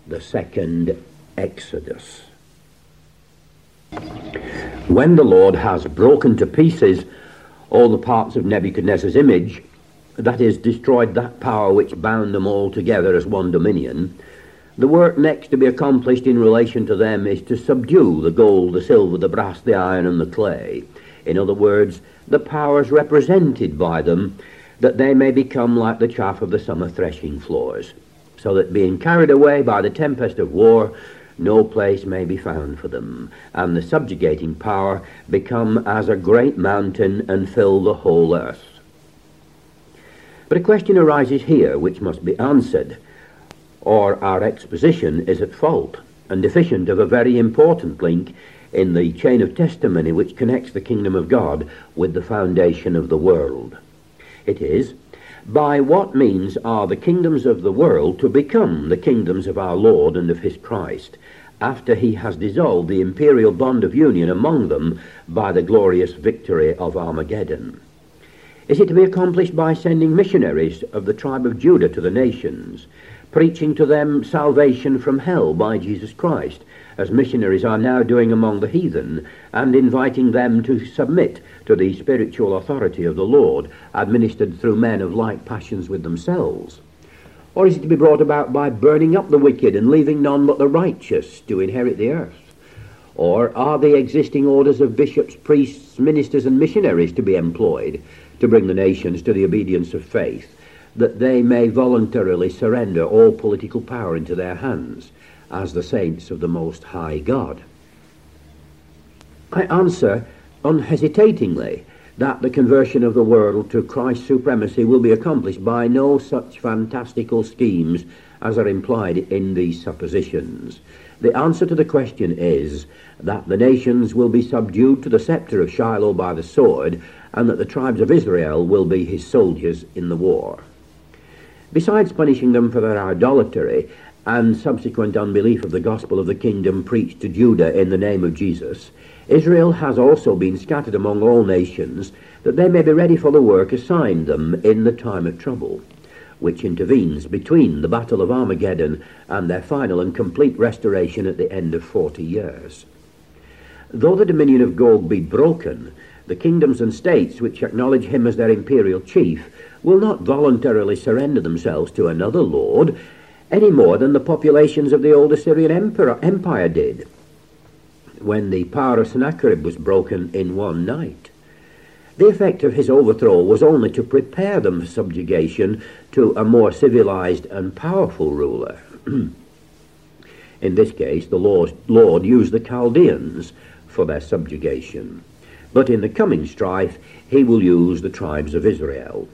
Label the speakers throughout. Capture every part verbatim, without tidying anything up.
Speaker 1: the second Exodus. When the Lord has broken to pieces all the parts of Nebuchadnezzar's image, that is, destroyed that power which bound them all together as one dominion, the work next to be accomplished in relation to them is to subdue the gold, the silver, the brass, the iron, and the clay. In other words, the powers represented by them, that they may become like the chaff of the summer threshing floors, so that being carried away by the tempest of war, no place may be found for them, and the subjugating power become as a great mountain and fill the whole earth. But a question arises here which must be answered, or our exposition is at fault and deficient of a very important link in the chain of testimony which connects the kingdom of God with the foundation of the world. It is, by what means are the kingdoms of the world to become the kingdoms of our Lord and of his Christ, after he has dissolved the imperial bond of union among them by the glorious victory of Armageddon? Is it to be accomplished by sending missionaries of the tribe of Judah to the nations, preaching to them salvation from hell by Jesus Christ, as missionaries are now doing among the heathen, and inviting them to submit to the spiritual authority of the Lord, administered through men of like passions with themselves? Or is it to be brought about by burning up the wicked and leaving none but the righteous to inherit the earth? Or are the existing orders of bishops, priests, ministers, and missionaries to be employed to bring the nations to the obedience of faith, that they may voluntarily surrender all political power into their hands, as the saints of the Most High God? I answer unhesitatingly that the conversion of the world to Christ's supremacy will be accomplished by no such fantastical schemes as are implied in these suppositions. The answer to the question is that the nations will be subdued to the scepter of Shiloh by the sword, and that the tribes of Israel will be his soldiers in the war. Besides punishing them for their idolatry and subsequent unbelief of the gospel of the kingdom preached to Judah in the name of Jesus, Israel has also been scattered among all nations, that they may be ready for the work assigned them in the time of trouble, which intervenes between the battle of Armageddon and their final and complete restoration at the end of forty years. Though the dominion of Gog be broken, the kingdoms and states which acknowledge him as their imperial chief will not voluntarily surrender themselves to another lord, any more than the populations of the old Assyrian emperor, empire did, when the power of Sennacherib was broken in one night. The effect of his overthrow was only to prepare them for subjugation to a more civilized and powerful ruler. In this case, the Lord, Lord used the Chaldeans for their subjugation, but in the coming strife he will use the tribes of Israel.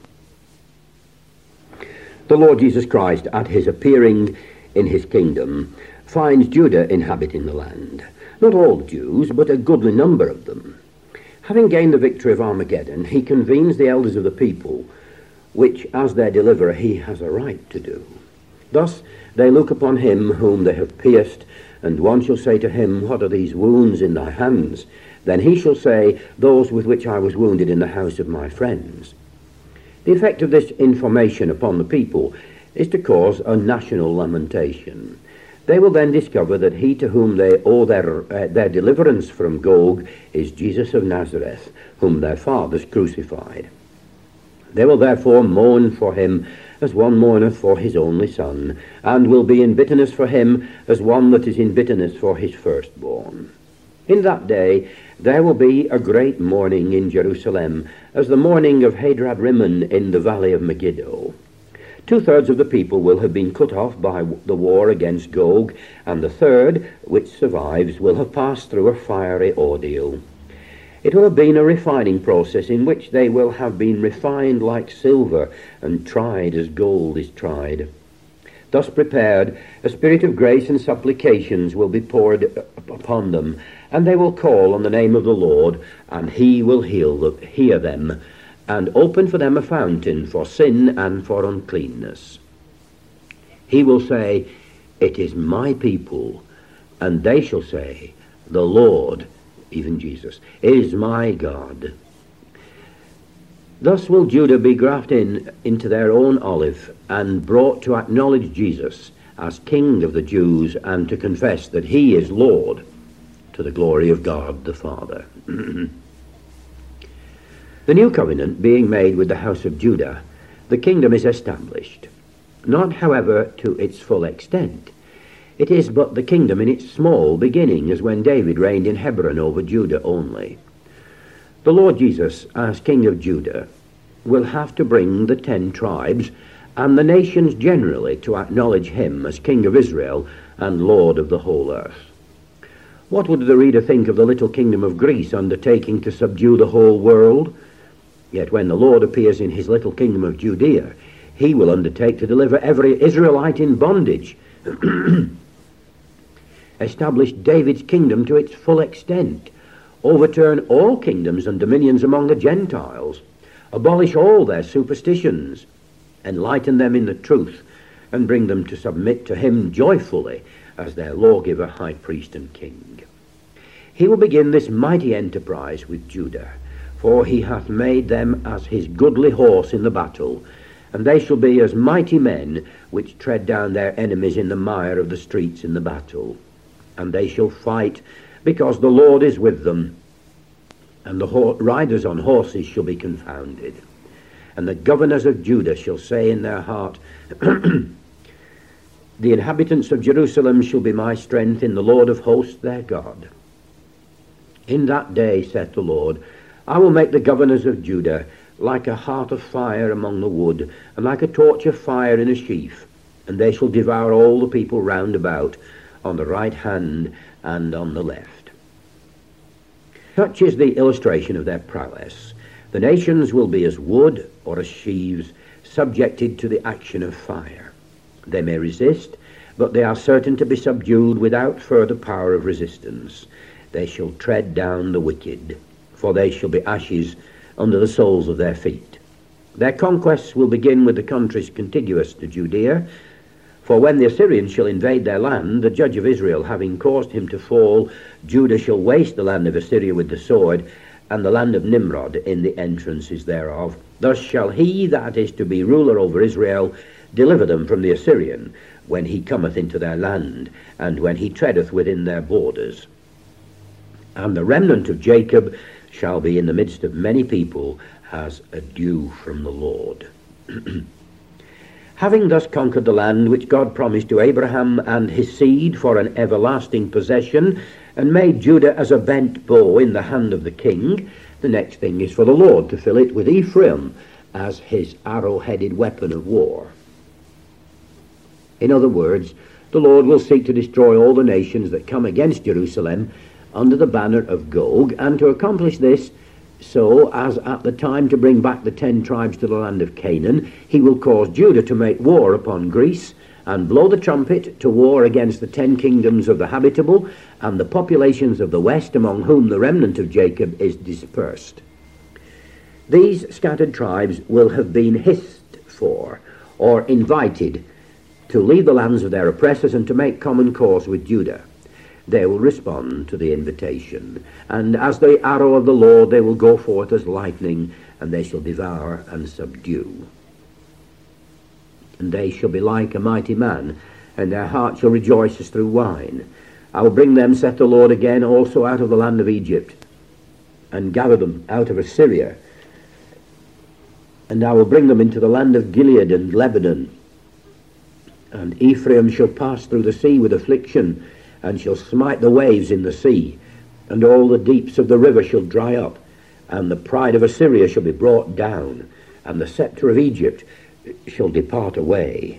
Speaker 1: The Lord Jesus Christ, at his appearing in his kingdom, finds Judah inhabiting the land. Not all Jews, but a goodly number of them. Having gained the victory of Armageddon, he convenes the elders of the people, which as their deliverer he has a right to do. Thus they look upon him whom they have pierced, and one shall say to him, "What are these wounds in thy hands?" Then he shall say, "Those with which I was wounded in the house of my friends." The effect of this information upon the people is to cause a national lamentation. They will then discover that he to whom they owe their, uh, their deliverance from Gog is Jesus of Nazareth, whom their fathers crucified. They will therefore mourn for him as one mourneth for his only son, and will be in bitterness for him as one that is in bitterness for his firstborn. In that day there will be a great mourning in Jerusalem, as the mourning of Hadad Rimmon in the valley of Megiddo. Two-thirds of the people will have been cut off by the war against Gog, and the third, which survives, will have passed through a fiery ordeal. It will have been a refining process in which they will have been refined like silver and tried as gold is tried. Thus prepared, a spirit of grace and supplications will be poured upon them, and they will call on the name of the Lord, and he will heal them, hear them, and open for them a fountain for sin and for uncleanness. He will say, "It is my people," and they shall say, "The Lord," even Jesus, "is my God." Thus will Judah be grafted in into their own olive and brought to acknowledge Jesus as King of the Jews, and to confess that he is Lord, to the glory of God the Father. The new covenant being made with the house of Judah, the kingdom is established, not, however, to its full extent. It is but the kingdom in its small beginning, as when David reigned in Hebron over Judah only. The Lord Jesus, as King of Judah, will have to bring the ten tribes and the nations generally to acknowledge him as King of Israel and Lord of the whole earth. What would the reader think of the little kingdom of Greece undertaking to subdue the whole world? Yet when the Lord appears in his little kingdom of Judea, he will undertake to deliver every Israelite in bondage, establish David's kingdom to its full extent, overturn all kingdoms and dominions among the Gentiles, abolish all their superstitions, enlighten them in the truth, and bring them to submit to him joyfully as their lawgiver, high priest, and king. He will begin this mighty enterprise with Judah, for he hath made them as his goodly horse in the battle, and they shall be as mighty men which tread down their enemies in the mire of the streets in the battle. And they shall fight, because the Lord is with them, and the ho- riders on horses shall be confounded. And the governors of Judah shall say in their heart, the inhabitants of Jerusalem shall be my strength in the Lord of hosts their God. In that day, saith the Lord, I will make the governors of Judah like a heart of fire among the wood, and like a torch of fire in a sheaf, and they shall devour all the people round about, on the right hand and on the left. Such is the illustration of their prowess. The nations will be as wood or as sheaves, subjected to the action of fire. They may resist, but they are certain to be subdued without further power of resistance. They shall tread down the wicked, for they shall be ashes under the soles of their feet. Their conquests will begin with the countries contiguous to Judea, for when the Assyrians shall invade their land, the judge of Israel having caused him to fall, Judah shall waste the land of Assyria with the sword, and the land of Nimrod in the entrances thereof. Thus shall he that is to be ruler over Israel deliver them from the Assyrian, when he cometh into their land, and when he treadeth within their borders. And the remnant of Jacob shall be in the midst of many people, as a dew from the Lord. Having thus conquered the land which God promised to Abraham and his seed for an everlasting possession, and made Judah as a bent bow in the hand of the king, the next thing is for the Lord to fill it with Ephraim as his arrow-headed weapon of war. In other words, the Lord will seek to destroy all the nations that come against Jerusalem under the banner of Gog, and to accomplish this, so as at the time to bring back the ten tribes to the land of Canaan, he will cause Judah to make war upon Greece, and blow the trumpet to war against the ten kingdoms of the habitable, and the populations of the west, among whom the remnant of Jacob is dispersed. These scattered tribes will have been hissed for, or invited, to leave the lands of their oppressors and to make common cause with Judah. They will respond to the invitation, and as the arrow of the Lord they will go forth as lightning, and they shall devour and subdue. And they shall be like a mighty man, and their heart shall rejoice as through wine. I will bring them, saith the Lord, again also out of the land of Egypt, and gather them out of Assyria. And I will bring them into the land of Gilead and Lebanon. And Ephraim shall pass through the sea with affliction, and shall smite the waves in the sea, and all the deeps of the river shall dry up, and the pride of Assyria shall be brought down, and the scepter of Egypt shall depart away.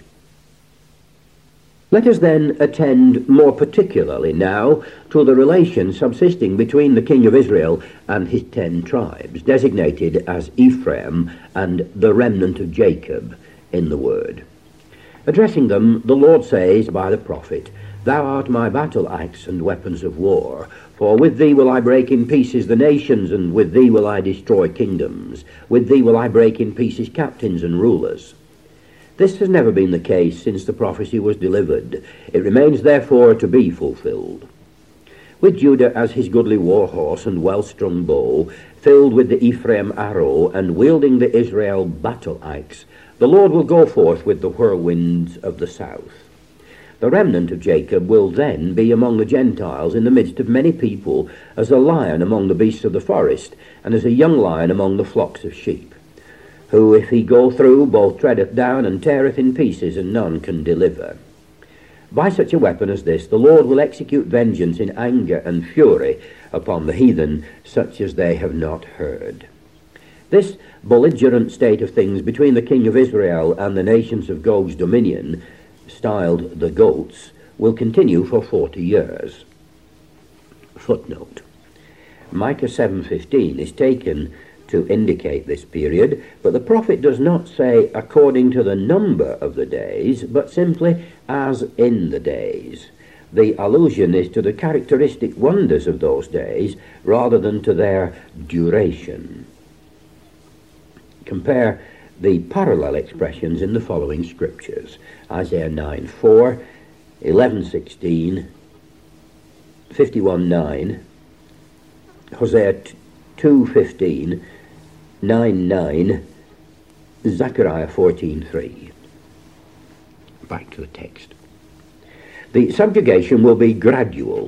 Speaker 1: Let us then attend more particularly now to the relation subsisting between the king of Israel and his ten tribes, designated as Ephraim and the remnant of Jacob in the word. Addressing them, the Lord says by the prophet, Thou art my battle axe and weapons of war, for with thee will I break in pieces the nations, and with thee will I destroy kingdoms. With thee will I break in pieces captains and rulers. This has never been the case since the prophecy was delivered. It remains therefore to be fulfilled. With Judah as his goodly war horse and well-strung bow, filled with the Ephraim arrow, and wielding the Israel battle axe, the Lord will go forth with the whirlwinds of the south. The remnant of Jacob will then be among the Gentiles in the midst of many people, as a lion among the beasts of the forest, and as a young lion among the flocks of sheep, who, if he go through, both treadeth down and teareth in pieces, and none can deliver. By such a weapon as this, the Lord will execute vengeance in anger and fury upon the heathen, such as they have not heard. This belligerent state of things between the king of Israel and the nations of Gog's dominion, styled the Goats, will continue for forty years. Footnote. Micah seven fifteen is taken to indicate this period, but the prophet does not say according to the number of the days, but simply as in the days. The allusion is to the characteristic wonders of those days rather than to their duration. Compare the parallel expressions in the following scriptures: Isaiah nine four, eleven sixteen, fifty-one nine, Hosea two fifteen, nine nine, Zechariah fourteen three. Back to the text. The subjugation will be gradual,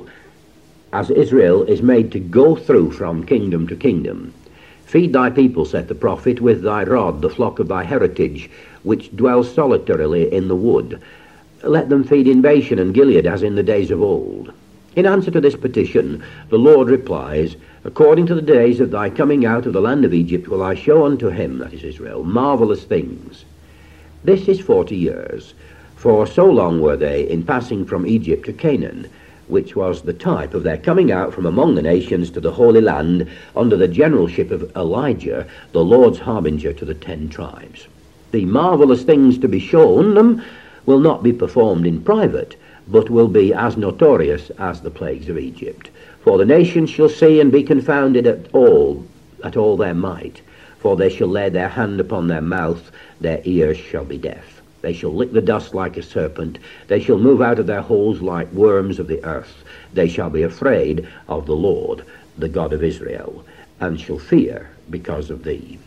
Speaker 1: as Israel is made to go through from kingdom to kingdom. Feed thy people, saith the prophet, with thy rod, the flock of thy heritage, which dwells solitarily in the wood. Let them feed in Bashan and Gilead, as in the days of old. In answer to this petition, the Lord replies, According to the days of thy coming out of the land of Egypt will I show unto him, that is Israel, marvellous things. This is forty years, for so long were they in passing from Egypt to Canaan, which was the type of their coming out from among the nations to the Holy Land under the generalship of Elijah, the Lord's harbinger to the ten tribes. The marvellous things to be shown them will not be performed in private, but will be as notorious as the plagues of Egypt. For the nations shall see and be confounded at all, at all their might, for they shall lay their hand upon their mouth, their ears shall be deaf. They shall lick the dust like a serpent. They shall move out of their holes like worms of the earth. They shall be afraid of the Lord, the God of Israel, and shall fear because of thee.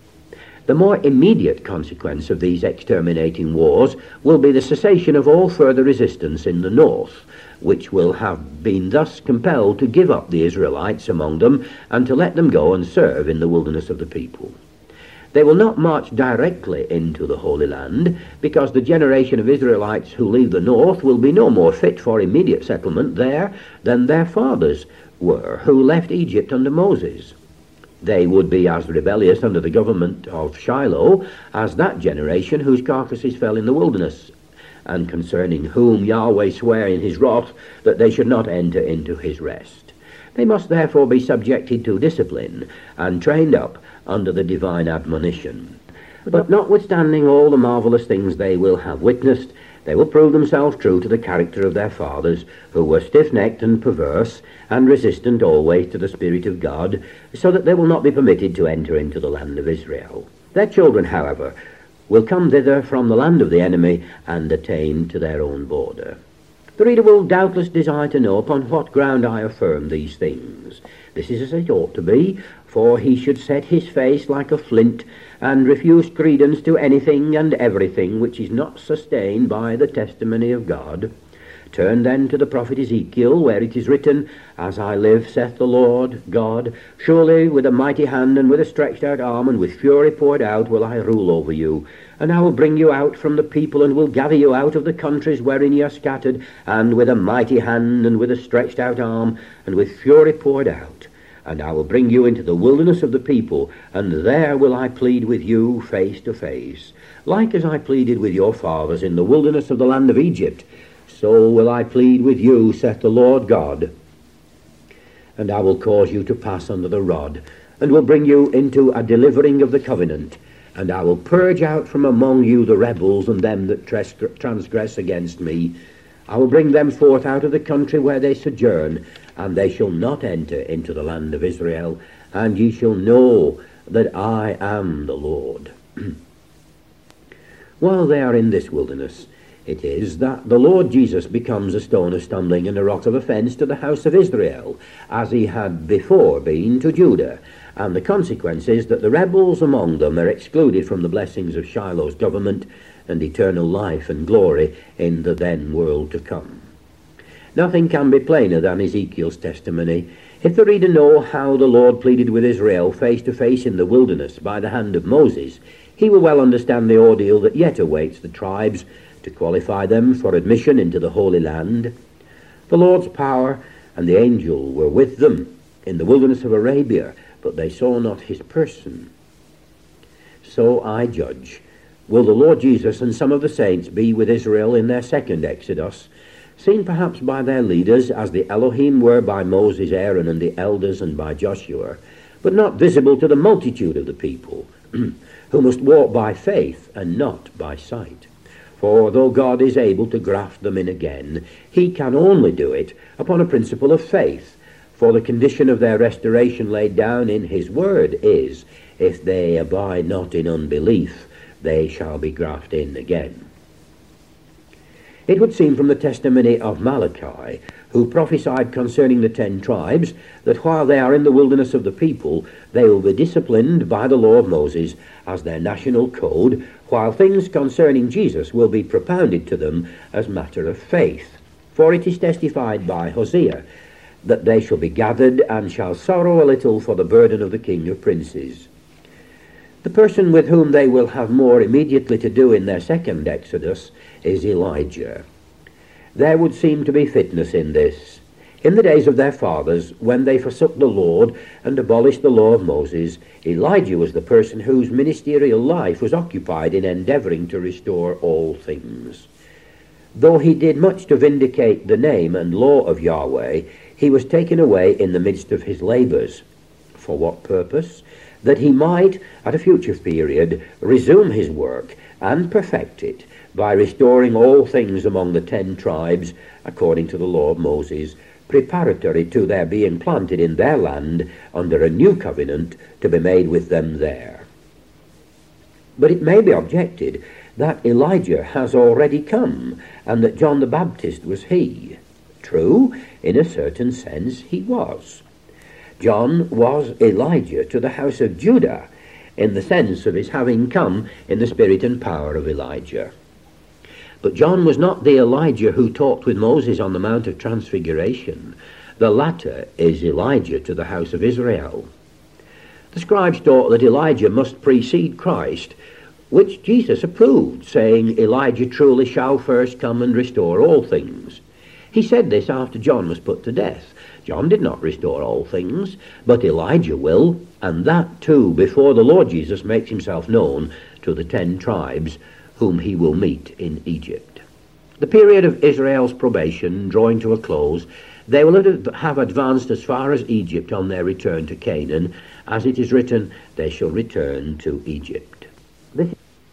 Speaker 1: The more immediate consequence of these exterminating wars will be the cessation of all further resistance in the north, which will have been thus compelled to give up the Israelites among them and to let them go and serve in the wilderness of the people. They will not march directly into the Holy Land, because the generation of Israelites who leave the north will be no more fit for immediate settlement there than their fathers were, who left Egypt under Moses. They would be as rebellious under the government of Shiloh as that generation whose carcasses fell in the wilderness, and concerning whom Yahweh sware in his wrath that they should not enter into his rest. They must therefore be subjected to discipline and trained up under the divine admonition. But notwithstanding all the marvellous things they will have witnessed, they will prove themselves true to the character of their fathers, who were stiff-necked and perverse, and resistant always to the Spirit of God, so that they will not be permitted to enter into the land of Israel. Their children, however, will come thither from the land of the enemy, and attain to their own border. The reader will doubtless desire to know upon what ground I affirm these things. This is as it ought to be, for he should set his face like a flint, and refuse credence to anything and everything which is not sustained by the testimony of God. Turn then to the prophet Ezekiel, where it is written, As I live, saith the Lord God, surely with a mighty hand and with a stretched out arm and with fury poured out will I rule over you. And I will bring you out from the people, and will gather you out of the countries wherein ye are scattered, and with a mighty hand and with a stretched out arm and with fury poured out. And I will bring you into the wilderness of the people, and there will I plead with you face to face. Like as I pleaded with your fathers in the wilderness of the land of Egypt, so will I plead with you, saith the Lord God. And I will cause you to pass under the rod, and will bring you into a delivering of the covenant. And I will purge out from among you the rebels and them that transgress against me. I will bring them forth out of the country where they sojourn, and they shall not enter into the land of Israel, and ye shall know that I am the Lord. While they are in this wilderness, it is that the Lord Jesus becomes a stone of stumbling and a rock of offence to the house of Israel, as he had before been to Judah, and the consequence is that the rebels among them are excluded from the blessings of Shiloh's government, and eternal life and glory in the then world to come. Nothing can be plainer than Ezekiel's testimony. If the reader know how the Lord pleaded with Israel face to face in the wilderness by the hand of Moses, he will well understand the ordeal that yet awaits the tribes to qualify them for admission into the Holy Land. The Lord's power and the angel were with them in the wilderness of Arabia, but they saw not his person. So I judge, will the Lord Jesus and some of the saints be with Israel in their second exodus, seen perhaps by their leaders as the Elohim were by Moses, Aaron, and the elders, and by Joshua, but not visible to the multitude of the people, who must walk by faith and not by sight. For though God is able to graft them in again, he can only do it upon a principle of faith, for the condition of their restoration laid down in his word is, if they abide not in unbelief, they shall be grafted in again. It would seem from the testimony of Malachi, who prophesied concerning the ten tribes, that while they are in the wilderness of the people, they will be disciplined by the law of Moses as their national code, while things concerning Jesus will be propounded to them as matter of faith. For it is testified by Hosea, that they shall be gathered and shall sorrow a little for the burden of the king of princes. The person with whom they will have more immediately to do in their second exodus is Elijah. There would seem to be fitness in this. In the days of their fathers, when they forsook the Lord and abolished the law of Moses, Elijah was the person whose ministerial life was occupied in endeavouring to restore all things. Though he did much to vindicate the name and law of Yahweh, he was taken away in the midst of his labours. For what purpose? That he might, at a future period, resume his work and perfect it by restoring all things among the ten tribes according to the law of Moses, preparatory to their being planted in their land under a new covenant to be made with them there. But it may be objected that Elijah has already come, and that John the Baptist was he. True, in a certain sense he was. John was Elijah to the house of Judah, in the sense of his having come in the spirit and power of Elijah. But John was not the Elijah who talked with Moses on the Mount of Transfiguration. The latter is Elijah to the house of Israel. The scribes taught that Elijah must precede Christ, which Jesus approved, saying, Elijah truly shall first come and restore all things. He said this after John was put to death. John did not restore all things, but Elijah will, and that too before the Lord Jesus makes himself known to the ten tribes whom he will meet in Egypt. The period of Israel's probation drawing to a close, they will have advanced as far as Egypt on their return to Canaan, as it is written, they shall return to Egypt. This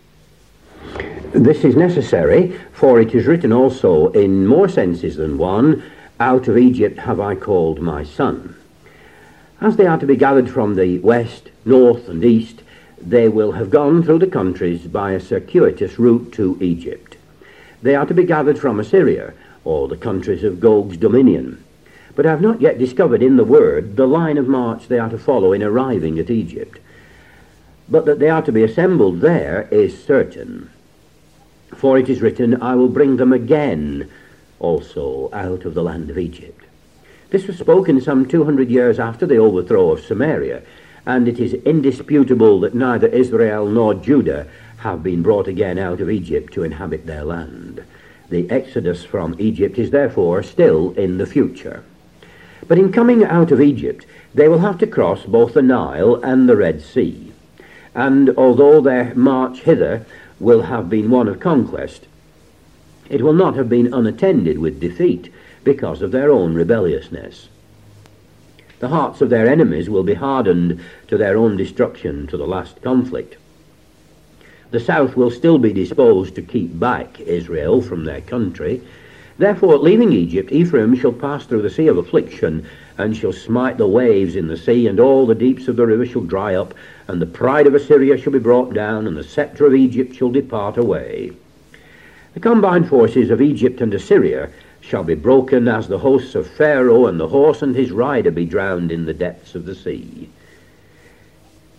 Speaker 1: This is necessary, for it is written also in more senses than one, out of Egypt have I called my son. As they are to be gathered from the west, north, and east, they will have gone through the countries by a circuitous route to Egypt. They are to be gathered from Assyria, or the countries of Gog's dominion, but have not yet discovered in the word the line of march they are to follow in arriving at Egypt. But that they are to be assembled there is certain. For it is written, I will bring them again also out of the land of Egypt. This was spoken some two hundred years after the overthrow of Samaria, and it is indisputable that neither Israel nor Judah have been brought again out of Egypt to inhabit their land. The exodus from Egypt is therefore still in the future. But in coming out of Egypt, they will have to cross both the Nile and the Red Sea. And although their march hither will have been one of conquest, it will not have been unattended with defeat because of their own rebelliousness. The hearts of their enemies will be hardened to their own destruction to the last conflict. The south will still be disposed to keep back Israel from their country. Therefore, leaving Egypt, Ephraim shall pass through the sea of affliction, and shall smite the waves in the sea, and all the deeps of the river shall dry up, and the pride of Assyria shall be brought down, and the sceptre of Egypt shall depart away. The combined forces of Egypt and Assyria shall be broken as the hosts of Pharaoh, and the horse and his rider be drowned in the depths of the sea.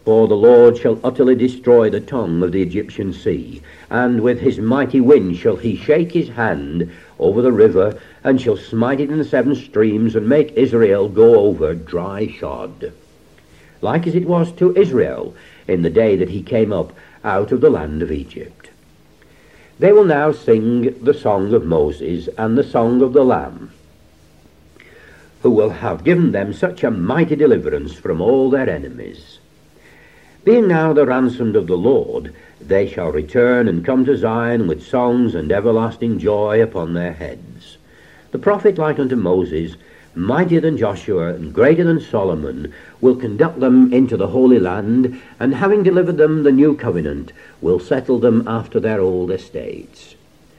Speaker 1: For the Lord shall utterly destroy the tongue of the Egyptian sea, and with his mighty wind shall he shake his hand over the river, and shall smite it in the seven streams, and make Israel go over dry shod. Like as it was to Israel in the day that he came up out of the land of Egypt. They will now sing the song of Moses and the song of the Lamb, who will have given them such a mighty deliverance from all their enemies. Being now the ransomed of the Lord, they shall return and come to Zion with songs and everlasting joy upon their heads. The prophet like unto Moses, mightier than Joshua and greater than Solomon, will conduct them into the Holy Land, and having delivered them the new covenant, will settle them after their old estates.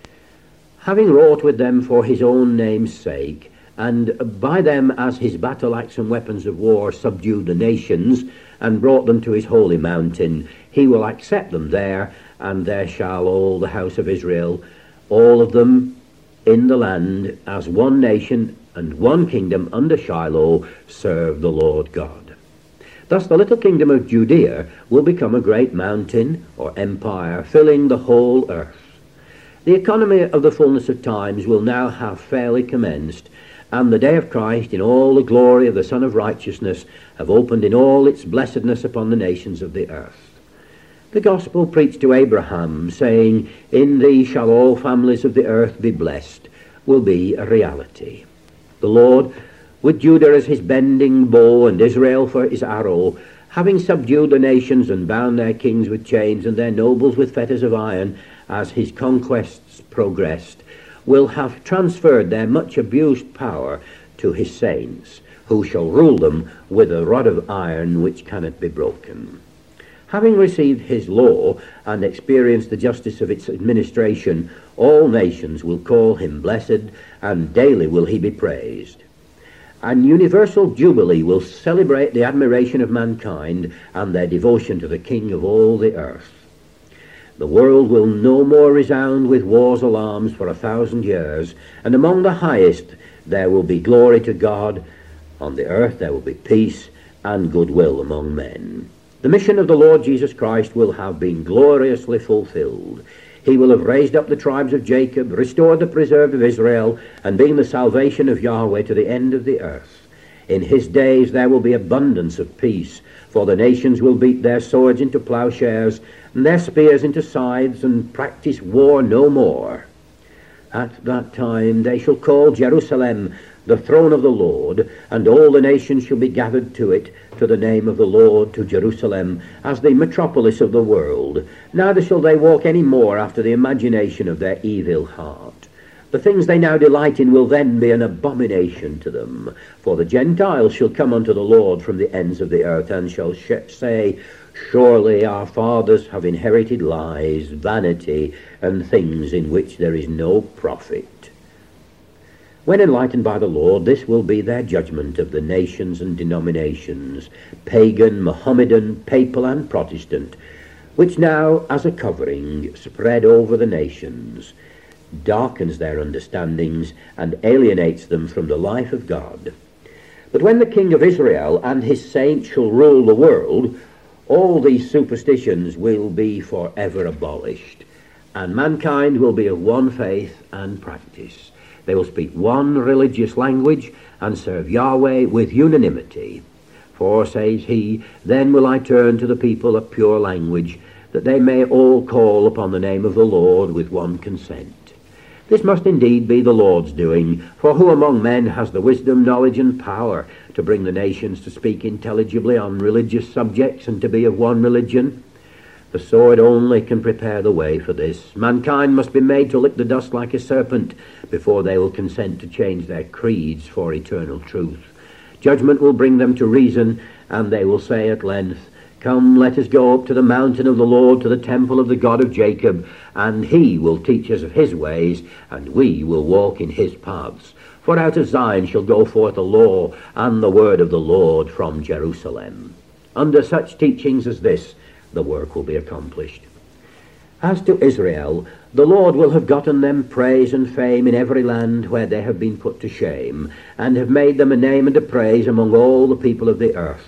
Speaker 1: Having wrought with them for his own name's sake, and by them as his battle axe and weapons of war subdued the nations, and brought them to his holy mountain, he will accept them there, and there shall all the house of Israel, all of them in the land, as one nation and one kingdom under Shiloh, serve the Lord God. Thus the little kingdom of Judea will become a great mountain or empire, filling the whole earth. The economy of the fullness of times will now have fairly commenced, and the day of Christ in all the glory of the Son of Righteousness have opened in all its blessedness upon the nations of the earth. The gospel preached to Abraham, saying, "In thee shall all families of the earth be blessed," will be a reality. The Lord, with Judah as his bending bow and Israel for his arrow, having subdued the nations and bound their kings with chains and their nobles with fetters of iron, as his conquests progressed, will have transferred their much abused power to his saints, who shall rule them with a rod of iron which cannot be broken. Having received his law and experienced the justice of its administration, all nations will call him blessed, and daily will he be praised. An universal jubilee will celebrate the admiration of mankind and their devotion to the King of all the earth. The world will no more resound with war's alarms for a thousand years, and among the highest there will be glory to God. On the earth there will be peace and goodwill among men. The mission of the Lord Jesus Christ will have been gloriously fulfilled. He will have raised up the tribes of Jacob, restored the preserved of Israel, and been the salvation of Yahweh to the end of the earth. In his days there will be abundance of peace, for the nations will beat their swords into plowshares, and their spears into scythes, and practice war no more. At that time they shall call Jerusalem the throne of the Lord, and all the nations shall be gathered to it, to the name of the Lord, to Jerusalem, as the metropolis of the world. Neither shall they walk any more after the imagination of their evil heart. The things they now delight in will then be an abomination to them. For the Gentiles shall come unto the Lord from the ends of the earth, and shall sh- say, Surely our fathers have inherited lies, vanity, and things in which there is no profit. When enlightened by the Lord, this will be their judgment of the nations and denominations, pagan, Mohammedan, papal, and Protestant, which now, as a covering, spread over the nations, darkens their understandings, and alienates them from the life of God. But when the King of Israel and his saints shall rule the world, all these superstitions will be forever abolished, and mankind will be of one faith and practice. They will speak one religious language and serve Yahweh with unanimity. For, says he, then will I turn to the people a pure language, that they may all call upon the name of the Lord with one consent. This must indeed be the Lord's doing, for who among men has the wisdom, knowledge, and power to bring the nations to speak intelligibly on religious subjects and to be of one religion? The sword only can prepare the way for this. Mankind must be made to lick the dust like a serpent before they will consent to change their creeds for eternal truth. Judgment will bring them to reason, and they will say at length, Come, let us go up to the mountain of the Lord, to the temple of the God of Jacob, and he will teach us of his ways, and we will walk in his paths. For out of Zion shall go forth the law and the word of the Lord from Jerusalem. Under such teachings as this, the work will be accomplished. As to Israel, the Lord will have gotten them praise and fame in every land where they have been put to shame, and have made them a name and a praise among all the people of the earth.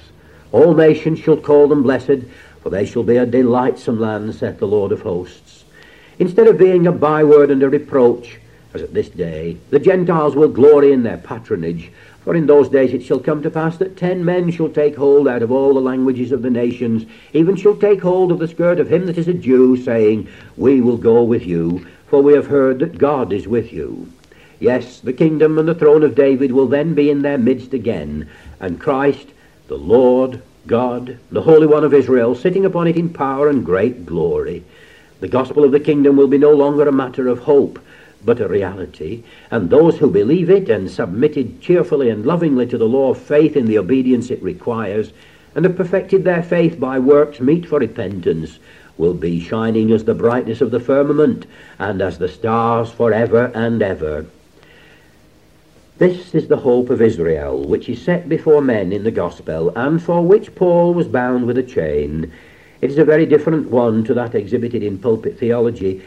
Speaker 1: All nations shall call them blessed, for they shall be a delightsome land, saith the Lord of hosts. Instead of being a byword and a reproach, as at this day, the Gentiles will glory in their patronage, for in those days it shall come to pass that ten men shall take hold out of all the languages of the nations, even shall take hold of the skirt of him that is a Jew, saying, We will go with you, for we have heard that God is with you. Yes, the kingdom and the throne of David will then be in their midst again, and Christ, the Lord God, the Holy One of Israel, sitting upon it in power and great glory. The gospel of the kingdom will be no longer a matter of hope, but a reality, and those who believe it and submitted cheerfully and lovingly to the law of faith in the obedience it requires, and have perfected their faith by works meet for repentance, will be shining as the brightness of the firmament, and as the stars forever and ever. This is the hope of Israel, which is set before men in the gospel, and for which Paul was bound with a chain. It is a very different one to that exhibited in pulpit theology.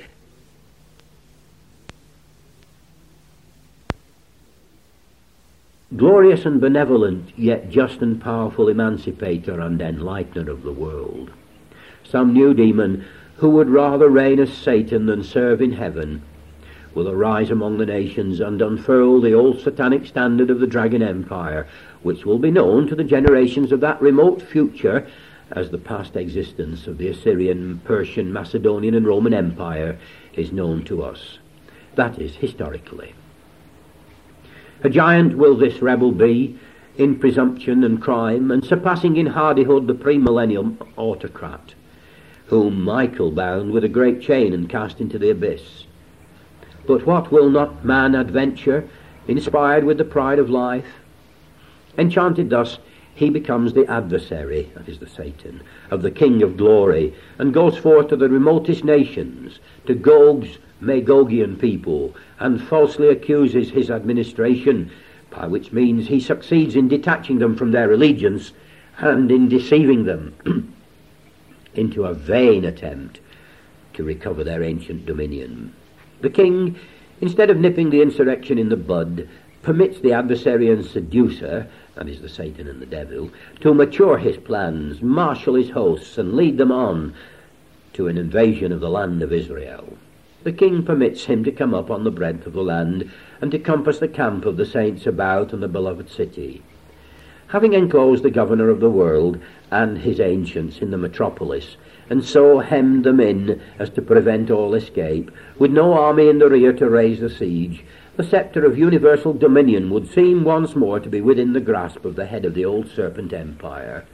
Speaker 1: Glorious and benevolent, yet just and powerful emancipator and enlightener of the world. Some new demon, who would rather reign as Satan than serve in heaven, will arise among the nations and unfurl the old satanic standard of the dragon empire, which will be known to the generations of that remote future as the past existence of the Assyrian, Persian, Macedonian and Roman Empire is known to us. That is, historically. A giant will this rebel be, in presumption and crime, and surpassing in hardihood the premillennial autocrat, whom Michael bound with a great chain and cast into the abyss. But what will not man adventure, inspired with the pride of life? Enchanted thus, he becomes the adversary, that is the Satan, of the King of glory, and goes forth to the remotest nations, to Gog's Magogian people, and falsely accuses his administration, by which means he succeeds in detaching them from their allegiance and in deceiving them into a vain attempt to recover their ancient dominion. The king, instead of nipping the insurrection in the bud, permits the adversary and seducer, that is the Satan and the devil, to mature his plans, marshal his hosts, and lead them on to an invasion of the land of Israel. The king permits him to come up on the breadth of the land, and to compass the camp of the saints about and the beloved city. Having enclosed the governor of the world and his ancients in the metropolis, and so hemmed them in as to prevent all escape, with no army in the rear to raise the siege, the sceptre of universal dominion would seem once more to be within the grasp of the head of the old serpent empire.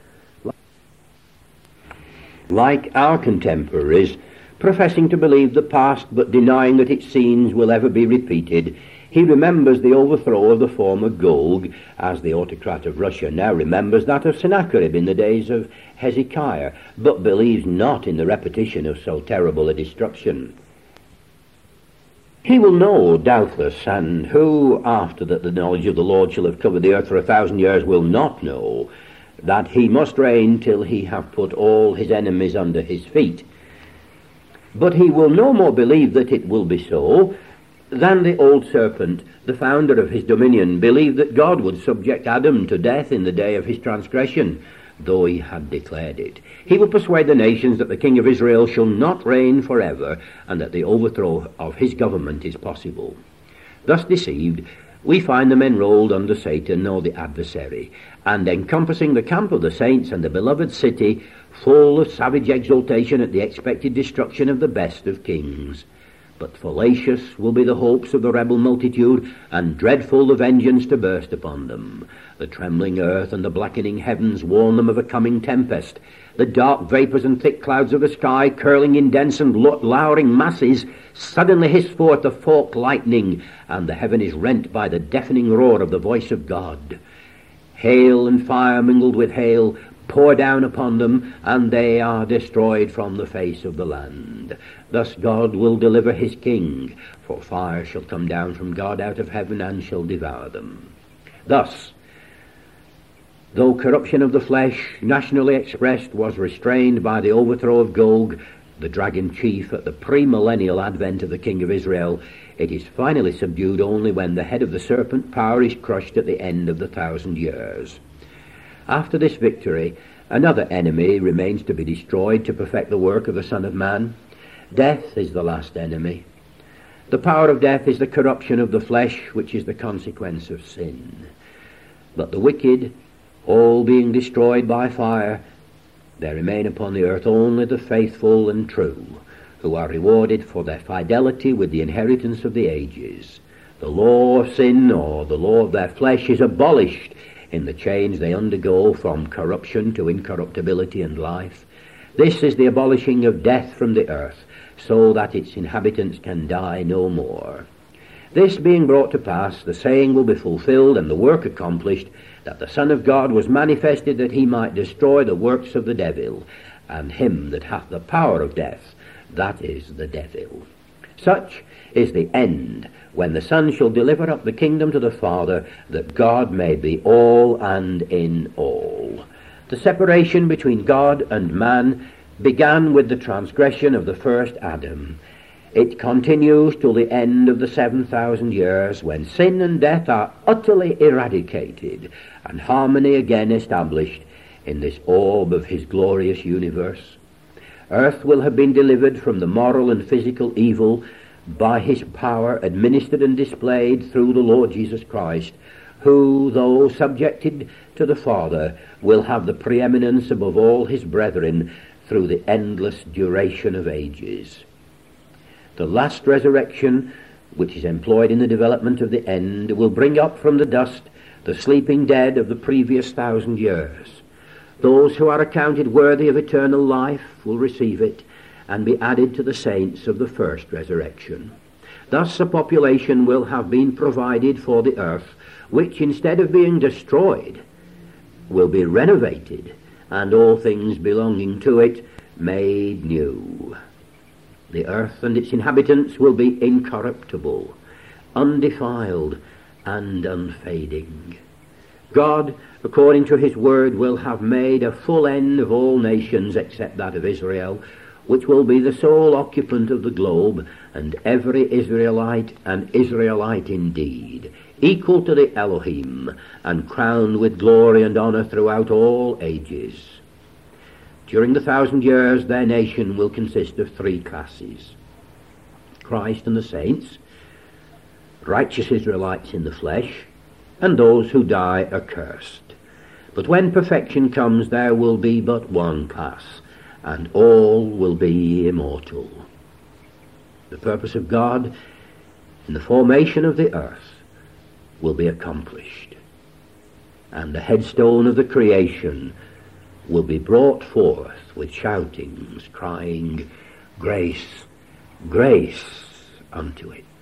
Speaker 1: Like our contemporaries, professing to believe the past but denying that its scenes will ever be repeated, he remembers the overthrow of the former Gog, as the autocrat of Russia now remembers that of Sennacherib in the days of Hezekiah, but believes not in the repetition of so terrible a destruction. He will know, doubtless, and who, after that the knowledge of the Lord shall have covered the earth for a thousand years, will not know, that he must reign till he have put all his enemies under his feet. But he will no more believe that it will be so than the old serpent, the founder of his dominion, believed that God would subject Adam to death in the day of his transgression, though he had declared it. He will persuade the nations that the King of Israel shall not reign forever, and that the overthrow of his government is possible. Thus deceived, we find them enrolled under Satan, or the adversary, and encompassing the camp of the saints and the beloved city, full of savage exultation at the expected destruction of the best of kings. But fallacious will be the hopes of the rebel multitude, and dreadful the vengeance to burst upon them. The trembling earth and the blackening heavens warn them of a coming tempest. The dark vapours and thick clouds of the sky, curling in dense and lowering masses, suddenly hiss forth the forked lightning, and the heaven is rent by the deafening roar of the voice of God. Hail and fire mingled with hail pour down upon them, and they are destroyed from the face of the land. Thus God will deliver his king, for fire shall come down from God out of heaven and shall devour them. Thus, though corruption of the flesh, nationally expressed, was restrained by the overthrow of Gog, the dragon chief, at the premillennial advent of the King of Israel, it is finally subdued only when the head of the serpent power is crushed at the end of the thousand years. After this victory, Another enemy remains to be destroyed to perfect the work of the Son of Man. Death is the last enemy. The power of death is the corruption of the flesh, which is the consequence of sin. But the wicked, all being destroyed by fire, there remain upon the earth only the faithful and true, who are rewarded for their fidelity with the inheritance of the ages. The law of sin, or the law of their flesh, is abolished in the change they undergo from corruption to incorruptibility and life. This is the abolishing of death from the earth, so that its inhabitants can die no more. This being brought to pass, the saying will be fulfilled and the work accomplished, that the Son of God was manifested that he might destroy the works of the devil, and him that hath the power of death, that is the devil. Such is the end, when the Son shall deliver up the kingdom to the Father, that God may be all and in all. The separation between God and man began with the transgression of the first Adam. It continues till the end of the seven thousand years, when sin and death are utterly eradicated and harmony again established in this orb of his glorious universe. Earth will have been delivered from the moral and physical evil by his power administered and displayed through the Lord Jesus Christ, who, though subjected to the Father, will have the preeminence above all his brethren through the endless duration of ages. The last resurrection, which is employed in the development of the end, will bring up from the dust the sleeping dead of the previous thousand years. Those who are accounted worthy of eternal life will receive it and be added to the saints of the first resurrection. Thus a population will have been provided for the earth, which instead of being destroyed will be renovated, and all things belonging to it made new. The earth and its inhabitants will be incorruptible, undefiled, and unfading. God, according to his word, will have made a full end of all nations except that of Israel, which will be the sole occupant of the globe, and every Israelite an Israelite indeed, equal to the Elohim, and crowned with glory and honor throughout all ages. During the thousand years, their nation will consist of three classes: Christ and the saints, righteous Israelites in the flesh, and those who die accursed. But when perfection comes, there will be but one class, and all will be immortal. The purpose of God in the formation of the earth will be accomplished, and the headstone of the creation will be brought forth with shoutings, crying, "Grace, grace unto it."